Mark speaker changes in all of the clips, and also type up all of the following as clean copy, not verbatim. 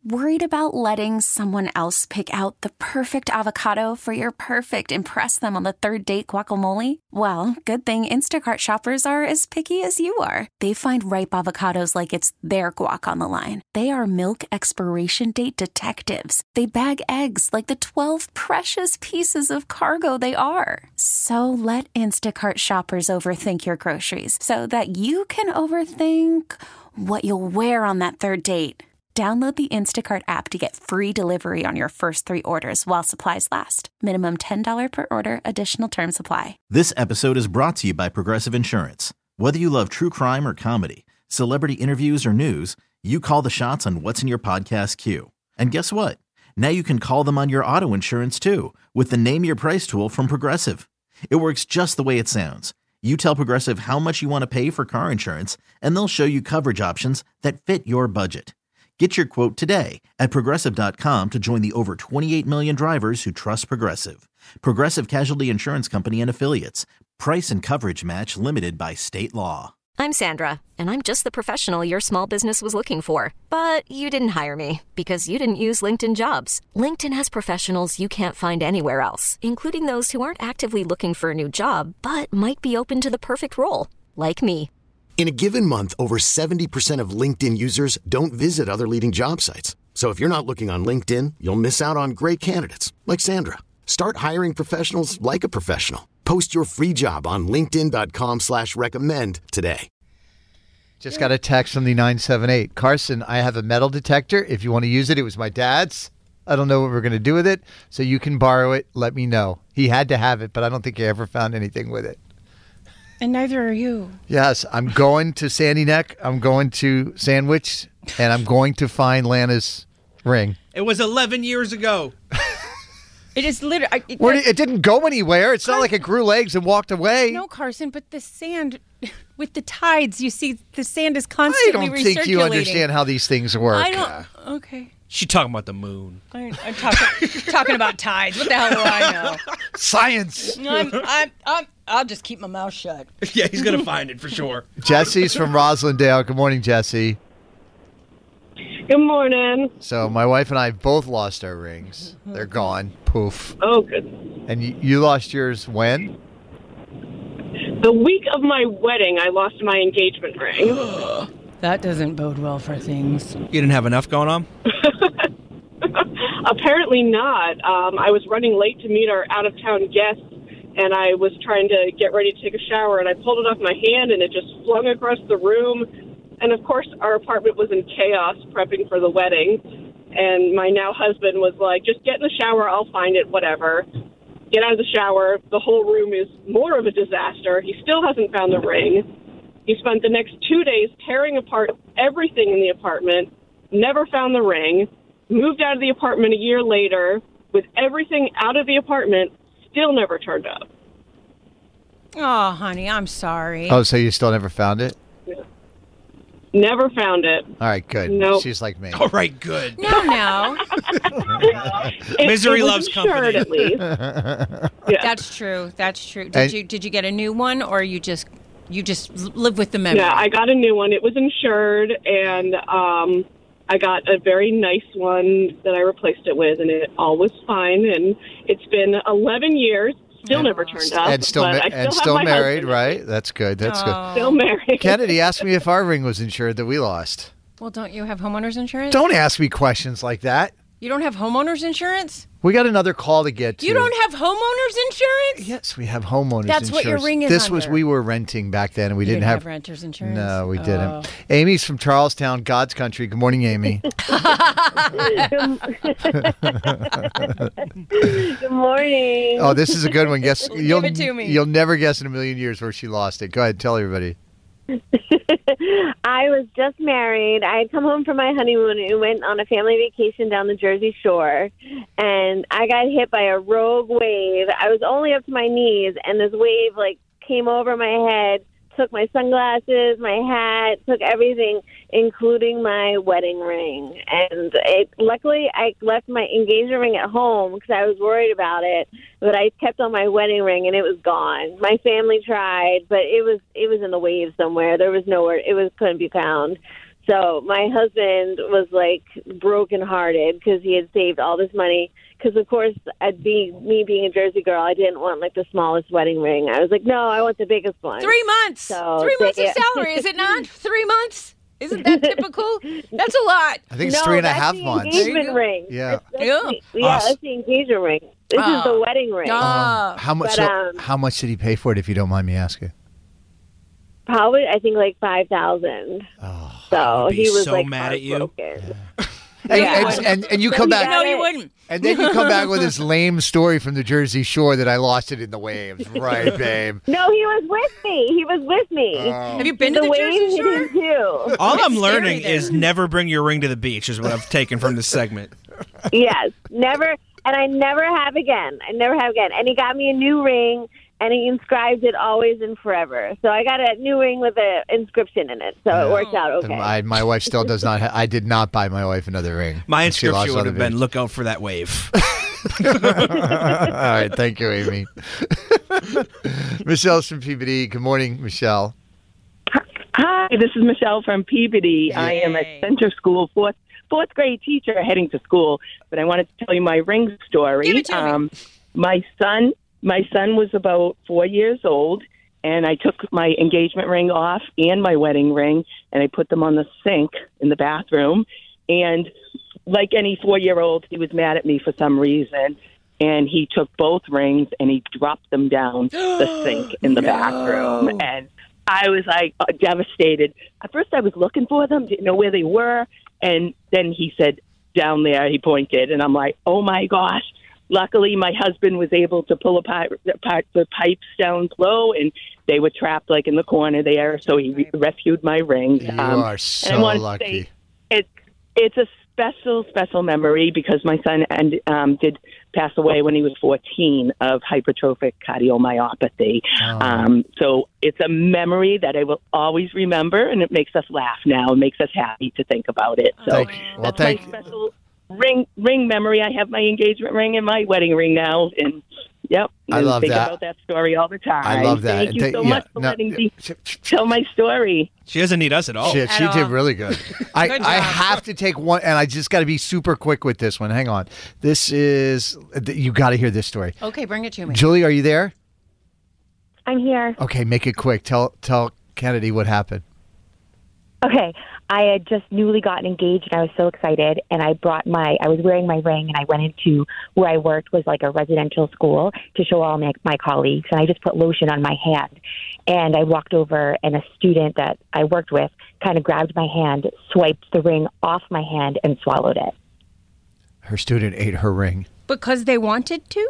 Speaker 1: Worried about letting someone else pick out the perfect avocado for your perfect impress them on the third date guacamole? Well, good thing Instacart shoppers are as picky as you are. They find ripe avocados like it's their guac on the line. They are milk expiration date detectives. They bag eggs like the 12 precious pieces of cargo they are. So let Instacart shoppers overthink your groceries so that you can overthink what you'll wear on that third date. Download the Instacart app to get free delivery on your first 3 orders while supplies last. Minimum $10 per order. Additional terms apply.
Speaker 2: This episode is brought to you by Progressive Insurance. Whether you love true crime or comedy, celebrity interviews or news, you call the shots on what's in your podcast queue. And guess what? Now you can call them on your auto insurance too with the Name Your Price tool from Progressive. It works just the way it sounds. You tell Progressive how much you want to pay for car insurance, and they'll show you coverage options that fit your budget. Get your quote today at Progressive.com to join the over 28 million drivers who trust Progressive. Progressive Casualty Insurance Company and Affiliates. Price and coverage match limited by state law.
Speaker 3: I'm Sandra, and I'm just the professional your small business was looking for. But you didn't hire me because you didn't use LinkedIn Jobs. LinkedIn has professionals you can't find anywhere else, including those who aren't actively looking for a new job, but might be open to the perfect role, like me.
Speaker 4: In a given month, over 70% of LinkedIn users don't visit other leading job sites. So if you're not looking on LinkedIn, you'll miss out on great candidates like Sandra. Start hiring professionals like a professional. Post your free job on linkedin.com/recommend today.
Speaker 5: Just got a text from the 978. Carson, I have a metal detector. If you want to use it, it was my dad's. I don't know what we're going to do with it, so you can borrow it. Let me know. He had to have it, but I don't think he ever found anything with it.
Speaker 6: And neither are you.
Speaker 5: Yes, I'm going to Sandy Neck. I'm going to Sandwich, and I'm going to find Lana's ring.
Speaker 7: It was 11 years ago.
Speaker 6: It is literally...
Speaker 5: It didn't go anywhere. It's not like it grew legs and walked away.
Speaker 6: No, Carson, but the sand... With the tides, you see the sand is constantly recirculating.
Speaker 5: I don't think you understand how these things work.
Speaker 6: I don't... Okay.
Speaker 7: She's talking about the moon.
Speaker 6: I'm talking about tides. What the hell do I know?
Speaker 5: Science.
Speaker 6: I'll just keep my mouth shut.
Speaker 7: Yeah, he's going to find it for sure.
Speaker 5: Jesse's from Roslindale. Good morning, Jesse.
Speaker 8: Good morning.
Speaker 5: So my wife and I both lost our rings. They're gone. Poof.
Speaker 8: Oh, good.
Speaker 5: And you lost yours when?
Speaker 8: The week of my wedding, I lost my engagement ring.
Speaker 6: That doesn't bode well for things.
Speaker 7: You didn't have enough going on?
Speaker 8: Apparently not. I was running late to meet our out-of-town guests, and I was trying to get ready to take a shower, and I pulled it off my hand, and it just flung across the room. And, of course, our apartment was in chaos prepping for the wedding. And my now husband was like, just get in the shower, I'll find it, whatever. Get out of the shower. The whole room is more of a disaster. He still hasn't found the ring. He spent the next 2 days tearing apart everything in the apartment, never found the ring, moved out of the apartment a year later with everything out of the apartment, still never turned up.
Speaker 6: Oh, honey, I'm sorry.
Speaker 5: Oh, so you still never found it?
Speaker 8: Yeah. Never found it.
Speaker 5: All right, good.
Speaker 8: Nope.
Speaker 5: She's like me.
Speaker 7: All right, good.
Speaker 6: No.
Speaker 7: Misery
Speaker 8: it
Speaker 7: loves company.
Speaker 8: At least. Yeah.
Speaker 6: That's true. Did you get a new one, or you just live with the memory?
Speaker 8: Yeah, I got a new one. It was insured, and I got a very nice one that I replaced it with, and it all was fine. And it's been 11 years. Still never turned up.
Speaker 5: And still married, right? That's good. That's good.
Speaker 8: Still married.
Speaker 5: Kennedy asked me if our ring was insured that we lost.
Speaker 6: Well, don't you have homeowners insurance?
Speaker 5: Don't ask me questions like that.
Speaker 6: You don't have homeowners insurance?
Speaker 5: We got another call to get to.
Speaker 6: You don't have homeowners insurance?
Speaker 5: Yes, we have homeowners insurance.
Speaker 6: That's what your ring is
Speaker 5: This
Speaker 6: under.
Speaker 5: was, we were renting back then, and we didn't have
Speaker 6: renters insurance?
Speaker 5: No, we didn't. Amy's from Charlestown, God's country. Good morning, Amy.
Speaker 8: Good morning.
Speaker 5: Oh, this is a good one. Guess
Speaker 6: Give it to me.
Speaker 5: You'll never guess in a million years where she lost it. Go ahead, tell everybody.
Speaker 9: I was just married. I had come home from my honeymoon and went on a family vacation down the Jersey Shore, and I got hit by a rogue wave. I was only up to my knees, and this wave came over my head, took my sunglasses, my hat, took everything, including my wedding ring. And luckily, I left my engagement ring at home because I was worried about it. But I kept on my wedding ring, and it was gone. My family tried, but it was in the waves somewhere. There was nowhere. Couldn't be found. So my husband was like brokenhearted because he had saved all this money. Because of course, me being a Jersey girl, I didn't want like the smallest wedding ring. I was like, no, I want the biggest one.
Speaker 6: 3 months.
Speaker 9: So
Speaker 6: 3 months of salary, is it not? 3 months? Isn't that typical? That's a lot.
Speaker 5: I think it's 3.5 months.
Speaker 9: That's the engagement ring.
Speaker 5: Yeah.
Speaker 9: That's the engagement ring. This is the wedding ring.
Speaker 5: How much? How much did he pay for it, if you don't mind me asking?
Speaker 9: Probably, I think like $5,000.
Speaker 5: Oh,
Speaker 9: so he was
Speaker 7: so
Speaker 9: like
Speaker 7: mad at you.
Speaker 5: And you come back.
Speaker 6: No, you wouldn't.
Speaker 5: And then you come back with this lame story from the Jersey Shore that I lost it in the waves. Right, babe?
Speaker 9: No, he was with me.
Speaker 6: Have you been to the Jersey Shore?
Speaker 9: Too.
Speaker 7: All I'm learning is never bring your ring to the beach is what I've taken from this segment.
Speaker 9: Yes, never. And I never have again. And he got me a new ring, and he inscribed it always and forever. So I got a new ring with an inscription in it. So it worked out okay.
Speaker 5: My wife still does not. I did not buy my wife another ring.
Speaker 7: My inscription would have been, look out for that wave.
Speaker 5: All right. Thank you, Amy. Michelle's from Peabody. Good morning, Michelle.
Speaker 10: Hi, this is Michelle from Peabody.
Speaker 6: Yay.
Speaker 10: I am a center school fourth grade teacher heading to school, but I wanted to tell you my ring story.
Speaker 6: Give it to me.
Speaker 10: My son was about 4 years old, and I took my engagement ring off and my wedding ring, and I put them on the sink in the bathroom. And like any 4-year-old, he was mad at me for some reason, and he took both rings and he dropped them down the sink in the bathroom. And I was like devastated. At first I was looking for them, didn't know where they were. And then he said, down there, he pointed. And I'm like, oh, my gosh. Luckily, my husband was able to pull apart the pipes down below, and they were trapped like in the corner there. So he rescued my ring.
Speaker 5: You are so lucky.
Speaker 10: It's a special memory because my son did pass away when he was 14 of hypertrophic cardiomyopathy. So it's a memory that I will always remember, and it makes us laugh now. It makes us happy to think about it. So that's my special ring memory. I have my engagement ring and my wedding ring now, and
Speaker 5: I love
Speaker 10: think
Speaker 5: that.
Speaker 10: about that story all the time.
Speaker 5: I love that.
Speaker 10: Thank you so much for letting me tell my story.
Speaker 7: She doesn't need us at all.
Speaker 5: She did really good. I have to take one, and I just got to be super quick with this one. Hang on. This is, you got to hear this story.
Speaker 6: Okay, bring it to me.
Speaker 5: Julie, are you there?
Speaker 9: I'm here.
Speaker 5: Okay, make it quick. Tell Kennedy what happened.
Speaker 11: Okay, I had just newly gotten engaged, and I was so excited, and I was wearing my ring, and I went into where I worked was like a residential school to show all my colleagues, and I just put lotion on my hand, and I walked over, and a student that I worked with kind of grabbed my hand, swiped the ring off my hand, and swallowed it.
Speaker 5: Her student ate her ring.
Speaker 6: Because they wanted to?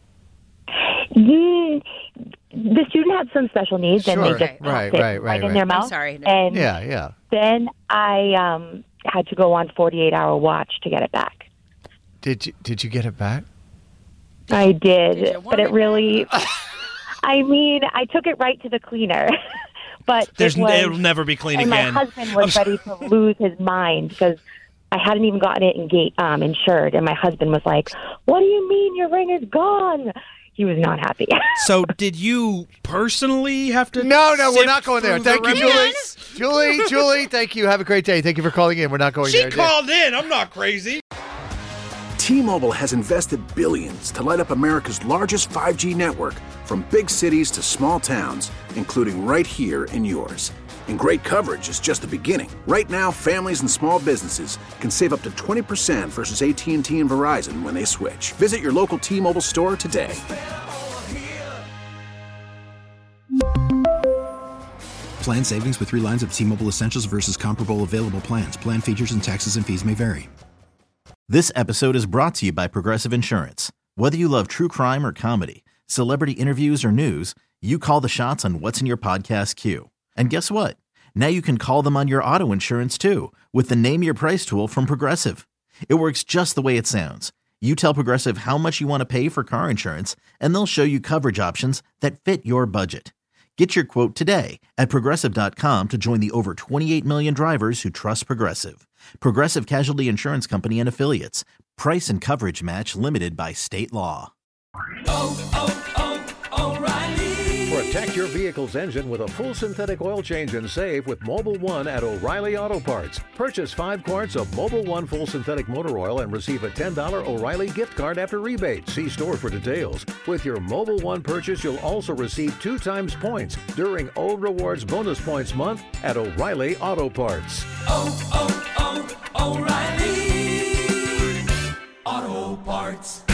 Speaker 11: The student had some special needs, and they just popped it right in their mouth.
Speaker 6: I'm sorry.
Speaker 11: And
Speaker 5: yeah.
Speaker 11: Then I had to go on 48-hour watch to get it back.
Speaker 5: Did you get it back?
Speaker 11: I did, but it really... I mean, I took it right to the cleaner, but
Speaker 7: it'll never be clean
Speaker 11: again. And my husband was ready to lose his mind because I hadn't even gotten it insured, and my husband was like, "What do you mean your ring is gone?" He was not happy.
Speaker 7: So did you personally have to?
Speaker 5: No, we're not going there. Thank you, Julie. Julie, thank you. Have a great day. Thank you for calling in. We're not going there.
Speaker 7: She called in. I'm not crazy.
Speaker 12: T-Mobile has invested billions to light up America's largest 5G network, from big cities to small towns, including right here in yours. And great coverage is just the beginning. Right now, families and small businesses can save up to 20% versus AT&T and Verizon when they switch. Visit your local T-Mobile store today.
Speaker 13: Plan savings with 3 lines of T-Mobile Essentials versus comparable available plans. Plan features and taxes and fees may vary.
Speaker 2: This episode is brought to you by Progressive Insurance. Whether you love true crime or comedy, celebrity interviews or news, you call the shots on what's in your podcast queue. And guess what? Now you can call them on your auto insurance too with the Name Your Price tool from Progressive. It works just the way it sounds. You tell Progressive how much you want to pay for car insurance, and they'll show you coverage options that fit your budget. Get your quote today at Progressive.com to join the over 28 million drivers who trust Progressive. Progressive Casualty Insurance Company and Affiliates. Price and coverage match limited by state law.
Speaker 14: O'Reilly.
Speaker 15: For a
Speaker 14: Protect your vehicle's engine with a full synthetic oil change and save with Mobil 1 at O'Reilly Auto Parts. Purchase 5 quarts of Mobil 1 full synthetic motor oil and receive a $10 O'Reilly gift card after rebate. See store for details. With your Mobil 1 purchase, you'll also receive 2 times points during O Rewards Bonus Points Month at O'Reilly Auto Parts.
Speaker 15: O'Reilly Auto Parts.